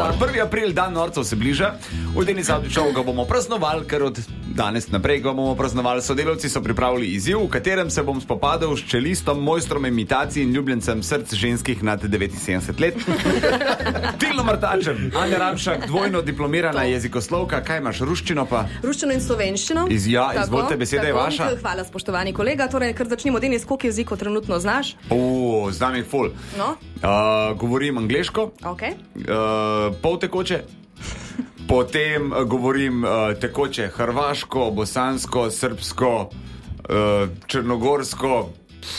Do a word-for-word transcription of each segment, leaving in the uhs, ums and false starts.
prvi april, dan norcev se bliža. V Denis Avdić Show ga bomo praznovali, ker od danes naprej ga bomo praznovali. Sodelavci so pripravili izziv, v katerem se bom spopadal s čelistom, mojstrom imitacij in ljubljencem src ženskih nad devetinsedemdeset let. Tilno Martačem, Anja Ramšak, dvojno diplomirana jezikoslovka. Kaj imaš, ruščino pa? Ruščino in slovenščino. Iz, ja, izvolite, beseda je vaša. Hvala, spoštovani kolega. Torej, kar začnimo, Denis, koliko jezikov trenutno znaš? O, znam jih ful. No? Uh, govorim angleško, Okay. uh, pol tekoče, potem uh, govorim uh, tekoče hrvaško, bosansko, srbsko, uh, črnogorsko,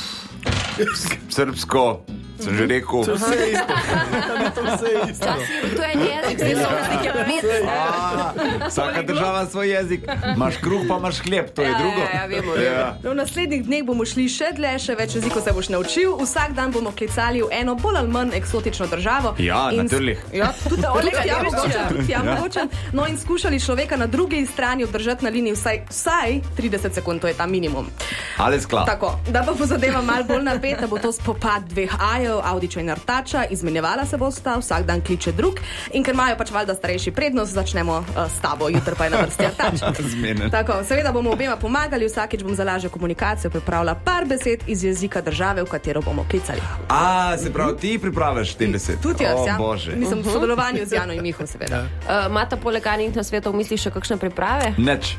srbsko, sem že rekel. To vse je isto. To vse je isto. To je jezik, zdaj so razlike pet. Vsaka država svoj jezik. Imaš kruh, pa imaš hljeb, to je Ja, drugo. ja, ja, vemo, Ja. V naslednjih dneh bomo šli še dlje, še več jezikov se boš naučil. Vsak dan bomo klicali v eno bolj ali manj eksotično državo. Ja, In na s- trlih. Ja, tudi tudi Olega, ja, ja, mogoče, ja. tudi ja, mogoče. No in skušali človeka na drugi strani obdržati na liniji vsaj, vsaj trideset sekund, to je ta minimum. Alles klar. Tako, da pa bo zadeva malo bolj napeta, bo to spopad dveh ajev, Avdića in Artača, izmenjevala se bosta, vsak dan kliče drug in ker imajo pač valjda starejši prednost, začnemo uh, s tabo, jutri pa je na vrsti Artač. Zmenen. Tako, seveda bomo obema pomagali, vsakič bom za lažjo komunikacijo pripravila par besed iz jezika države, v katero bomo klicali. A, se pravi, ti pripraviš te besede? Tudi jaz, O, ja. Bože. Mislim, v sodelovanju z Jano in Miho, seveda. Uh, Mata poleg Anjih na svetu v misli še kakšne priprave? Neč.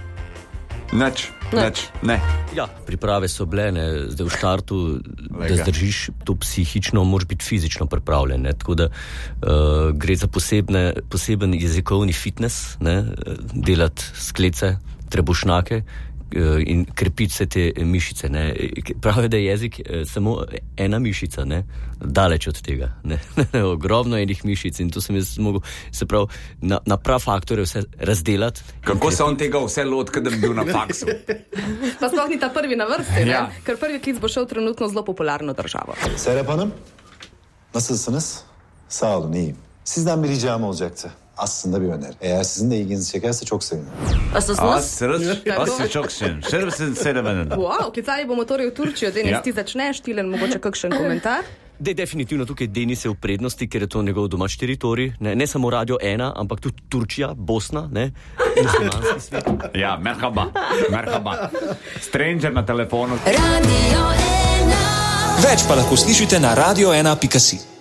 Neč. Neč. Ne. Ja, priprave so bile, ne, zdaj v štartu, Lega. da zdržiš to psihično, moraš biti fizično pripravljen. Ne, tako da uh, gre za posebne, poseben jezikovni fitness, ne, delati sklece, trebušnjake uh, in krepiti vse te mišice. Ne. Pravijo, da je jezik uh, samo ena mišica, ne, daleč od tega. Ne. Ogromno enih mišic in to sem jaz mogel, se pravi, na, na prav faktore vse razdelati. Kako se on tega vse lotka, da bi bil na faksu? Pa sploh ni ta prvi na vrsti, ne? Ja. Ker prvi klic bo šel trenutno zelo popularno državo. Serap Hanım, nasılsınız? Sağ olun, iyiyim. Sizden bir ricam olacaktı. Aslında bir öneri. Eğer sizin de ilginizi çekerse çok sevinirim. A so A, nas? srč, a si čokšen. Še se sedem. Wow, klicali bomo torej v Turčijo. Denis, Ja. ti začneš, Tilen, mogoče kakšen komentar? Da je definitivno tukaj Denis je v prednosti, ker je to njegov domač teritorij. Ne, ne samo Radio ena, ampak tudi Turčija, Bosna, ne, muslimanski svet. Ja, merhaba, merhaba. Stranger na telefonu. Radio ena. Več pa lahko slišite na radio ena pika si.